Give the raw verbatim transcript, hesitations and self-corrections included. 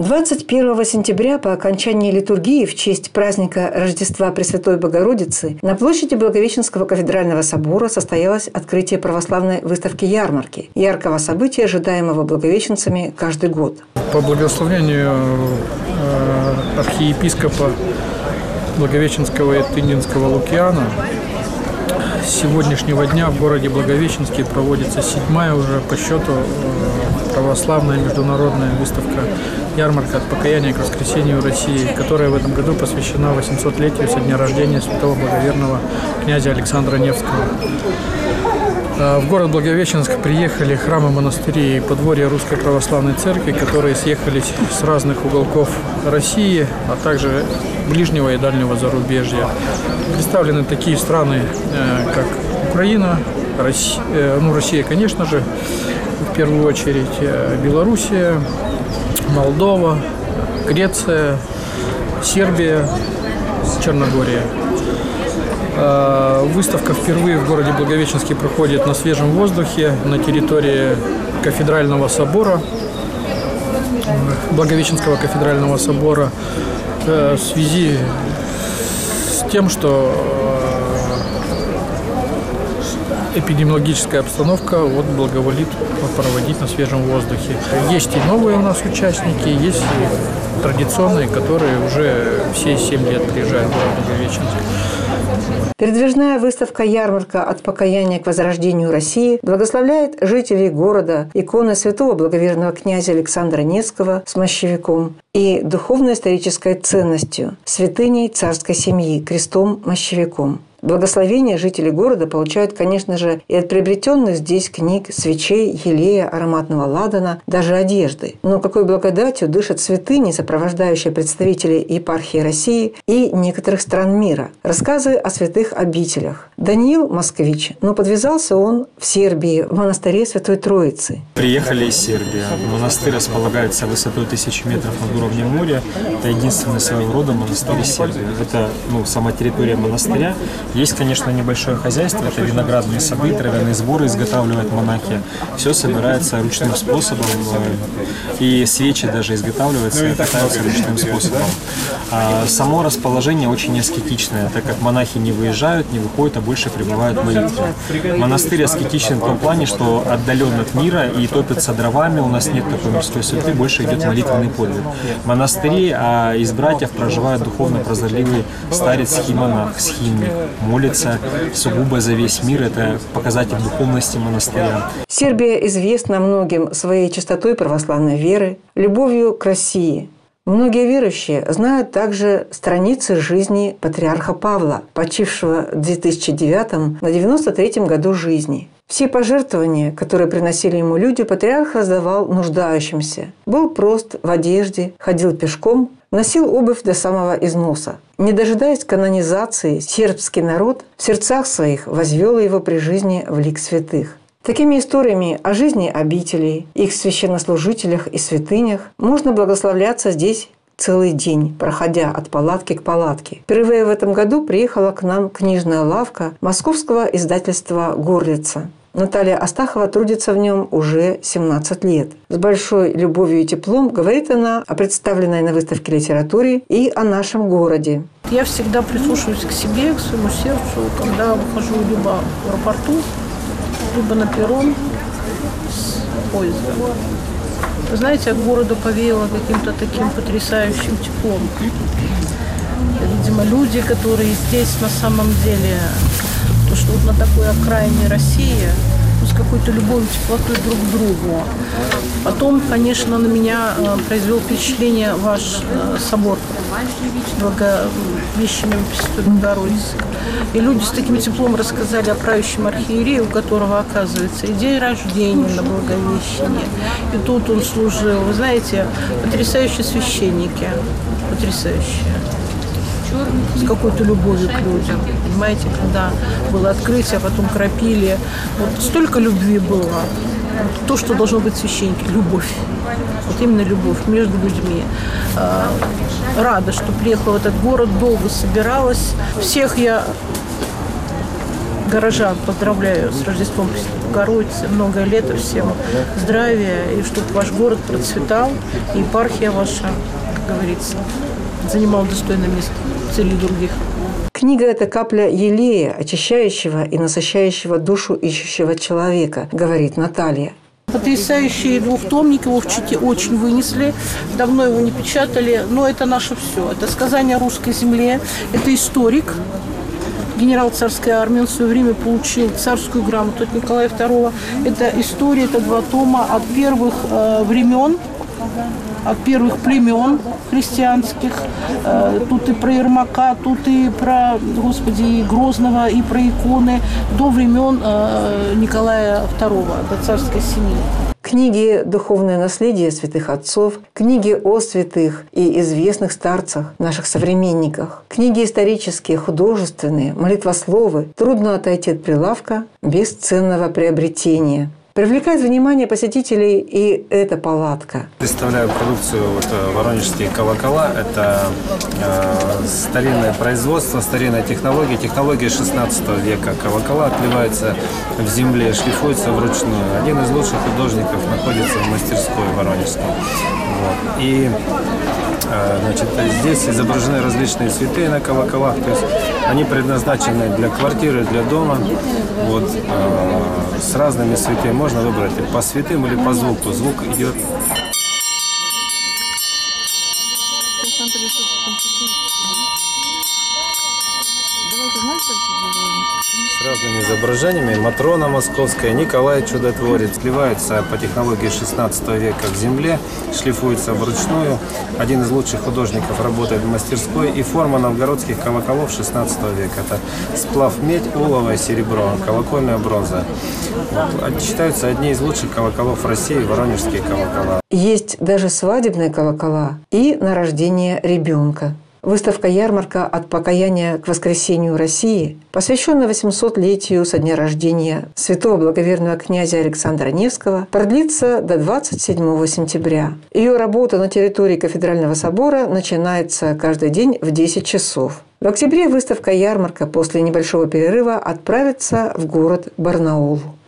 двадцать первого сентября по окончании литургии в честь праздника Рождества Пресвятой Богородицы на площади Благовещенского кафедрального собора состоялось открытие православной выставки-ярмарки, яркого события, ожидаемого благовещенцами каждый год. По благословению архиепископа Благовещенского и Тындинского Лукиана с сегодняшнего дня в городе Благовещенске проводится седьмая уже по счету православная международная выставка «Ярмарка от покаяния к воскресению России», которая в этом году посвящена восьмисотлетию со дня рождения святого благоверного князя Александра Невского. В город Благовещенск приехали храмы, монастыри и подворья Русской Православной Церкви, которые съехались с разных уголков России, а также ближнего и дальнего зарубежья. Представлены такие страны, как Украина, Россия, ну, Россия, конечно же, в первую очередь, Белоруссия, Молдова, Греция, Сербия, Черногория. Выставка впервые в городе Благовещенске проходит на свежем воздухе на территории кафедрального собора, Благовещенского кафедрального собора, в связи с тем, что эпидемиологическая обстановка вот благоволит проводить на свежем воздухе. Есть и новые у нас участники, есть и традиционные, которые уже все семь лет приезжают в город Благовещенск. Передвижная выставка-ярмарка «От покаяния к возрождению России» благословляет жителей города иконой святого благоверного князя Александра Невского с мощевиком и духовно-исторической ценностью святыней царской семьи крестом-мощевиком. Благословение жители города получают, конечно же, и от приобретенных здесь книг, свечей, елея, ароматного ладана, даже одежды. Но какой благодатью дышат святыни, сопровождающие представителей епархии России и некоторых стран мира. Рассказы о святых обителях. Даниил – москвич, но подвязался он в Сербии, в монастыре Святой Троицы. Приехали из Сербии. Монастырь располагается высотой тысячи метров над уровнем моря. Это единственный своего рода монастырь из Сербии. Это ну, сама территория монастыря. Есть, конечно, небольшое хозяйство, это виноградные сады, травяные сборы изготавливают монахи. Все собирается ручным способом, и свечи даже изготавливаются и катаются ручным способом. А само расположение очень аскетичное, так как монахи не выезжают, не выходят, а больше пребывают в молитве. Монастырь аскетичен в том плане, что отдален от мира и топится дровами, у нас нет такой мирской суеты, больше идет молитвенный подвиг. В монастыре а из братьев проживает духовно прозорливый старец-схимонах, схимник. Молится сугубо за весь мир. Это показатель духовности монастыря. Сербия известна многим своей чистотой православной веры, любовью к России. Многие верующие знают также страницы жизни патриарха Павла, почившего в две тысячи девятом на девяносто третьем году жизни. Все пожертвования, которые приносили ему люди, патриарх раздавал нуждающимся. Был прост в одежде, ходил пешком, носил обувь до самого износа. Не дожидаясь канонизации, сербский народ в сердцах своих возвел его при жизни в лик святых. Такими историями о жизни обителей, их священнослужителях и святынях можно благословляться здесь целый день, проходя от палатки к палатке. Впервые в этом году приехала к нам книжная лавка московского издательства «Горлица». Наталья Астахова трудится в нем уже семнадцать лет. С большой любовью и теплом говорит она о представленной на выставке литературе и о нашем городе. Я всегда прислушиваюсь к себе, к своему сердцу, когда выхожу либо в аэропорту, либо на перрон с поезда. Вы знаете, от города повеяло каким-то таким потрясающим теплом. Видимо, люди, которые здесь на самом деле, то, что вот на такой окраине России, с какой-то любовью, теплотой друг к другу. Потом, конечно, на меня произвел впечатление ваш собор Благовещения Пресвятой Богородицы. И люди с таким теплом рассказали о правящем архиерее, у которого, оказывается, и день рождения на Благовещение. И тут он служил. Вы знаете, потрясающие священники. Потрясающие. С какой-то любовью к людям. Понимаете, когда было открытие, а потом кропили. Вот столько любви было. Вот то, что должно быть в священнике. Любовь. Вот именно любовь между людьми. Рада, что приехала в этот город, долго собиралась. Всех я горожан поздравляю с Рождеством Богородицы, много лет всем здравия, и чтобы ваш город процветал, и епархия ваша, как говорится, занимала достойное место среди других. Книга – это капля елея, очищающего и насыщающего душу ищущего человека, говорит Наталья. Потрясающий двухтомник, его в Чите очень вынесли, давно его не печатали, но это наше все. Это сказание о русской земле, это историк, генерал царской армии, он в свое время получил царскую грамоту от Николая второго. Это история, это два тома от первых э, времен, от первых племен христианских. Тут и про Ермака, тут и про, Господи, и Грозного, и про иконы до времен Николая второго, до царской семьи. Книги «Духовное наследие святых отцов», книги о святых и известных старцах, наших современниках, книги исторические, художественные, молитвословы. Трудно отойти от прилавка без ценного приобретения. Привлекает внимание посетителей и эта палатка. Представляю продукцию вот, воронежские колокола. Это э, старинное производство, старинная технология. Технология шестнадцатого века. Колокола отливаются в земле, шлифуются вручную. Один из лучших художников находится в мастерской воронежской. Вот. И э, значит, здесь изображены различные цветы на колоколах. То есть они предназначены для квартиры, для дома. Вот, э, с разными цветами. Можно выбрать по святым или по звуку. Звук идет. С разными изображениями. Матрона Московская, Николай Чудотворец. Сливается по технологии шестнадцатого века к земле, шлифуется вручную. Один из лучших художников работает в мастерской. И форма новгородских колоколов шестнадцатого века. Это сплав медь, олово и серебро, колокольная бронза. Вот. Считаются одни из лучших колоколов России, воронежские колокола. Есть даже свадебные колокола и на рождение ребенка. Выставка-ярмарка «От покаяния к воскресению России», посвященная восьмисотлетию со дня рождения святого благоверного князя Александра Невского, продлится до двадцать седьмого сентября. Ее работа на территории Кафедрального собора начинается каждый день в десять часов. В октябре выставка-ярмарка после небольшого перерыва отправится в город Барнаул.